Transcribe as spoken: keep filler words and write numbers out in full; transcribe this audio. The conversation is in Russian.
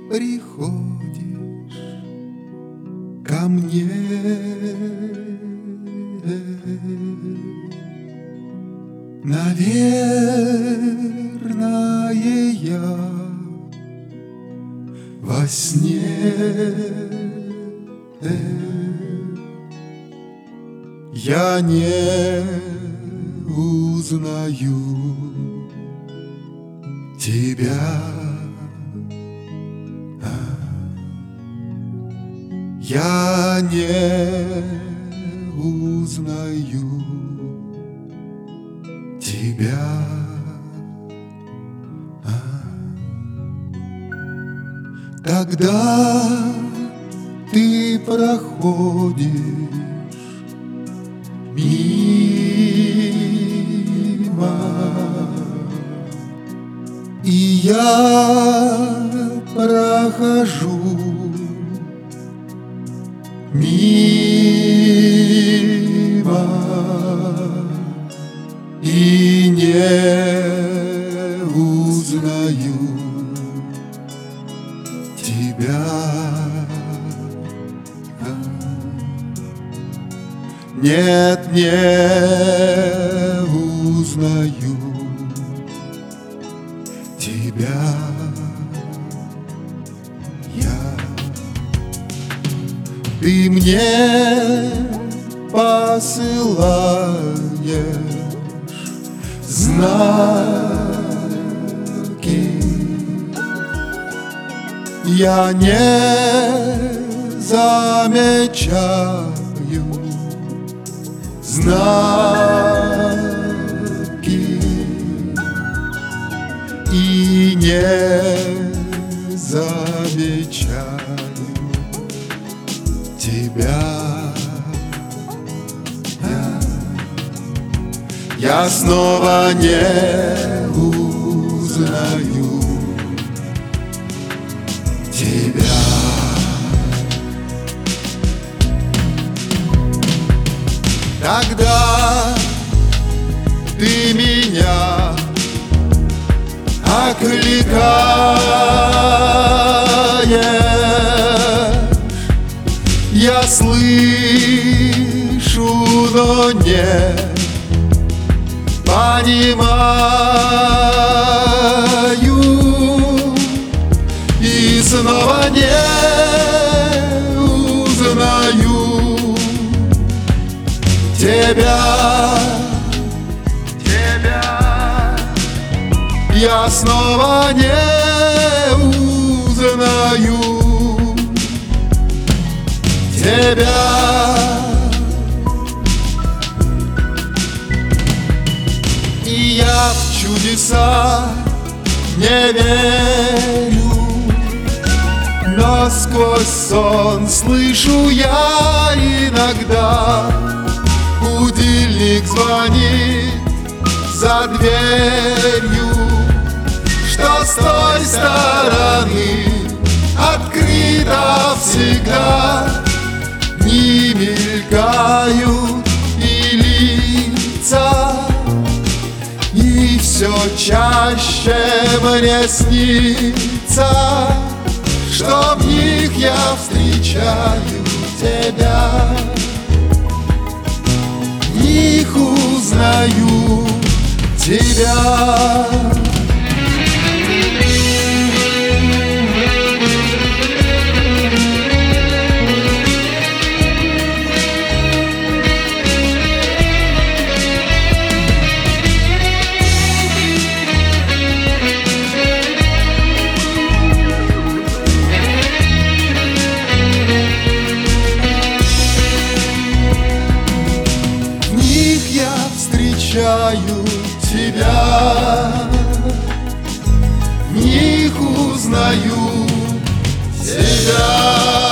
приходишь ко мне. Наверное, я во сне я не узнаю тебя. Я не узнаю тебя. Когда ты проходишь мимо, и я прохожу мимо, и не узнаю тебя. Нет, не узнаю тебя. Я. Ты мне посылаешь знаки, я не замечаю знаки и не замечаю тебя. Я, я снова не узнаю тебя. Когда ты меня окликаешь, я слышу, но не понимаю, и снова не узнаю тебя, тебя. Я снова не узнаю тебя. И я в чудеса не верю, но сквозь сон слышу я иногда. Будильник звонит за дверью, что с той стороны открыто всегда. Не мелькают и лица, и все чаще мне снится, что в них я встречаю тебя. В них узнаю тебя. Встречаю тебя, в них узнаю тебя.